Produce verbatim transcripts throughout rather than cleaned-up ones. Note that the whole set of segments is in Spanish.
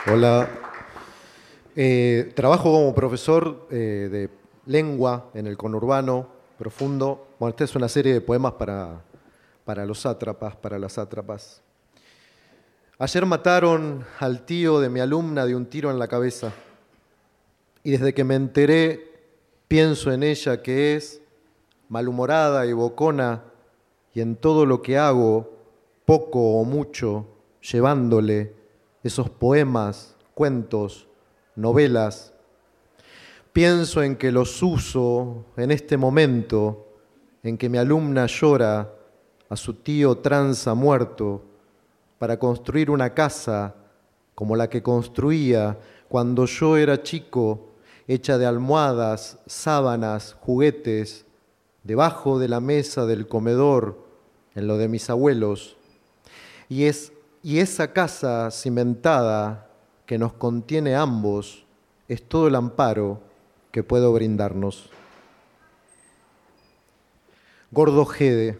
Hola. Eh, trabajo como profesor eh, de lengua en el conurbano profundo. Bueno, esta es una serie de poemas para, para los sátrapas, para las sátrapas. Ayer mataron al tío de mi alumna de un tiro en la cabeza. Y desde que me enteré, pienso en ella que es malhumorada y bocona, y en todo lo que hago, poco o mucho, llevándole esos poemas, cuentos, novelas. Pienso en que los uso en este momento, en que mi alumna llora a su tío tranza muerto, para construir una casa como la que construía cuando yo era chico, hecha de almohadas, sábanas, juguetes, debajo de la mesa del comedor, en lo de mis abuelos. Y, es, y esa casa cimentada que nos contiene a ambos es todo el amparo que puedo brindarnos. Gordo Gede.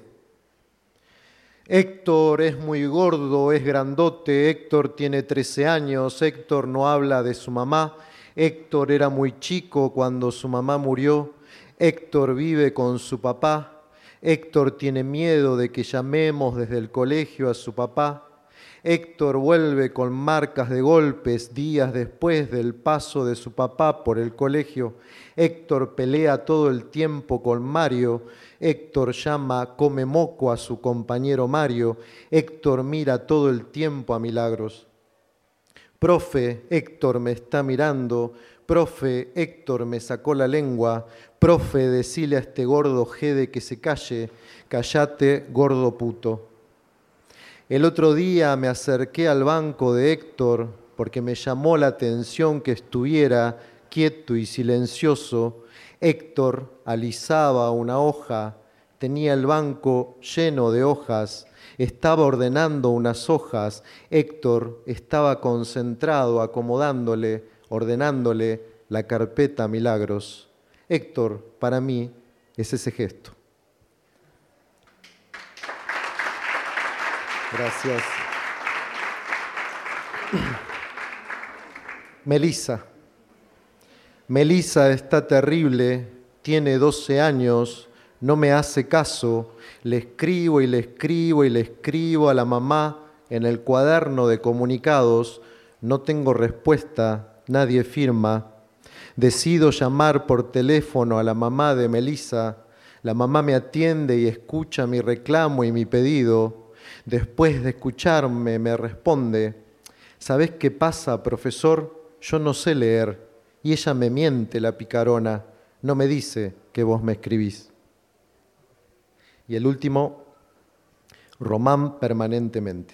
Héctor es muy gordo, es grandote, Héctor tiene trece años, Héctor no habla de su mamá, Héctor era muy chico cuando su mamá murió, Héctor vive con su papá, Héctor tiene miedo de que llamemos desde el colegio a su papá, Héctor vuelve con marcas de golpes días después del paso de su papá por el colegio, Héctor pelea todo el tiempo con Mario, Héctor llama come moco a su compañero Mario, Héctor mira todo el tiempo a Milagros. Profe, Héctor me está mirando, profe, Héctor me sacó la lengua, profe, decile a este gordo Gede que se calle, callate, gordo puto. El otro día me acerqué al banco de Héctor porque me llamó la atención que estuviera quieto y silencioso. Héctor alisaba una hoja, tenía el banco lleno de hojas, estaba ordenando unas hojas. Héctor estaba concentrado, acomodándole, ordenándole la carpeta Milagros. Héctor, para mí, es ese gesto. Gracias. Melissa. Melissa está terrible, tiene doce años, no me hace caso, le escribo y le escribo y le escribo a la mamá en el cuaderno de comunicados, no tengo respuesta, nadie firma. Decido llamar por teléfono a la mamá de Melissa, la mamá me atiende y escucha mi reclamo y mi pedido. Después de escucharme me responde, ¿sabés qué pasa, profesor? Yo no sé leer. Y ella me miente, la picarona, no me dice que vos me escribís. Y el último, Román permanentemente.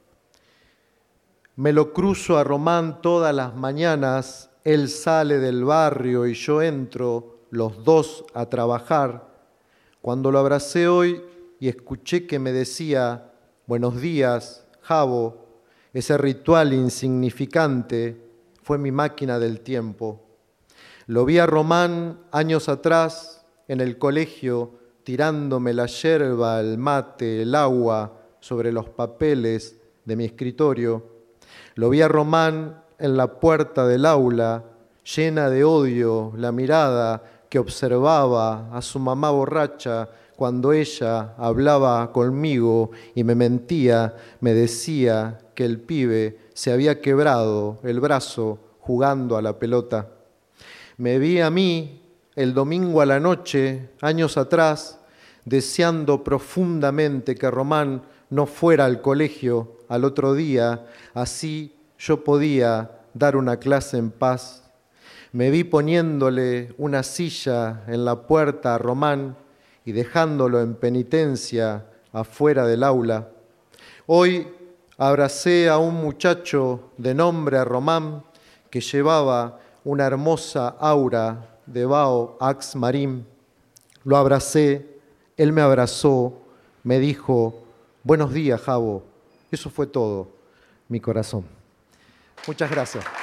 Me lo cruzo a Román todas las mañanas, él sale del barrio y yo entro, los dos a trabajar. Cuando lo abracé hoy y escuché que me decía, buenos días, Javo, ese ritual insignificante fue mi máquina del tiempo. Lo vi a Román años atrás en el colegio tirándome la yerba, el mate, el agua sobre los papeles de mi escritorio. Lo vi a Román en la puerta del aula, llena de odio, la mirada que observaba a su mamá borracha cuando ella hablaba conmigo y me mentía, me decía que el pibe se había quebrado el brazo jugando a la pelota. Me vi a mí el domingo a la noche, años atrás, deseando profundamente que Román no fuera al colegio al otro día, así yo podía dar una clase en paz. Me vi poniéndole una silla en la puerta a Román y dejándolo en penitencia afuera del aula. Hoy abracé a un muchacho de nombre Román que llevaba una hermosa aura de Bao Ax Marim. Lo abracé, él me abrazó, me dijo, buenos días, Javo. Eso fue todo, mi corazón. Muchas gracias.